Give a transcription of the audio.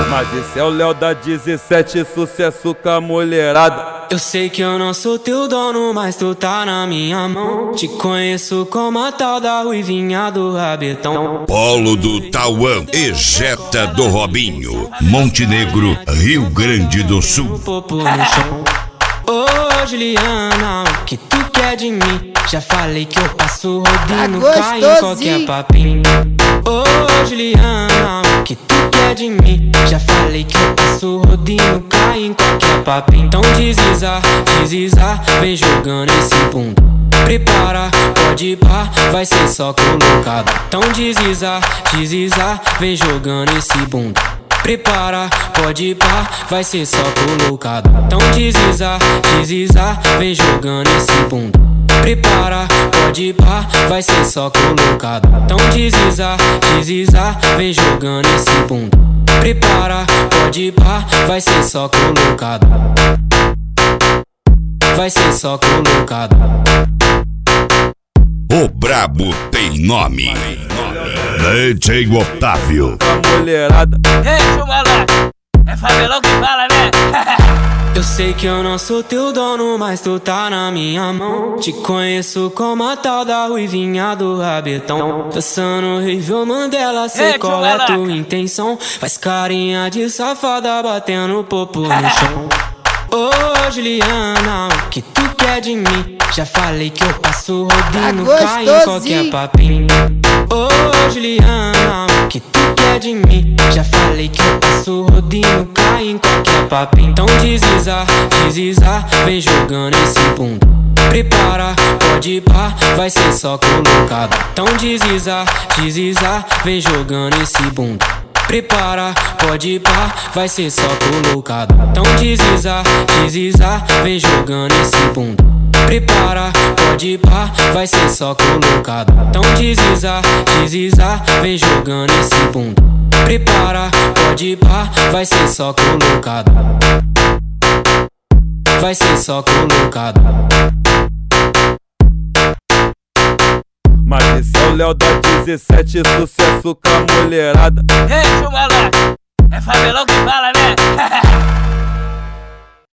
Mas esse é o Léo da 17, sucesso com a mulherada. Eu sei que eu não sou teu dono, mas tu tá na minha mão. Te conheço como a tal da ruivinha do rabetão. Polo do Tauã, Ejeta do Robinho, Montenegro, Rio Grande do Sul. Popo no chão. Ô Juliana, o que tu quer de mim? Já falei que eu passo rodinho, cai em qualquer papinho. Ô Juliana, o que tu quer de mim? Já falei que eu passo rodinho, cai em qualquer papinho. Então desliza, desliza, vem jogando esse bunda. Prepara, pode ir pá, vai ser só colocado. Então desliza, desliza, vem jogando esse bunda. Prepara, pode ir pá, vai ser só colocado. Então desliza, desliza, vem jogando esse bunda. Prepara, pode ir pá, vai ser só colocado. Então desliza, desliza, vem jogando esse bunda. Prepara, pode ir pá, vai ser só colocado. Vai ser só colocado. O brabo tem nome. DJ Otávio. A mulherada. Ei, chumalá, é Fabelão que fala, né? Eu sei que eu não sou teu dono, mas tu tá na minha mão. Te conheço como a tal da ruivinha do rabetão. Dançando Rível Mandela, sei qual é tua intenção. Faz carinha de safada, batendo popo no chão. Ô Juliana, o que tu quer de mim? Já falei que eu passo rodinho, cai em qualquer papinho. Ô Juliana, o que tu quer de mim? Já falei que eu passo rodinho, cai em qualquer papinho. Então desliza, desliza, vem jogando esse bunda. Prepara, pode ir pá, vai ser só colocado. Então desliza, desliza, vem jogando esse bunda. Prepara, pode ir pá, vai ser só colocado. Então desliza, desliza, vem jogando esse bunda. Prepara, pode ir pá, vai ser só colocado. Então desliza, desliza, vem jogando esse bunda. Prepara, pode ir pá, vai ser só colocado. Vai ser só colocado. Mas esse é o Léo da 17, sucesso com a mulherada. Ei, chumalá, é Fabelão que fala, né?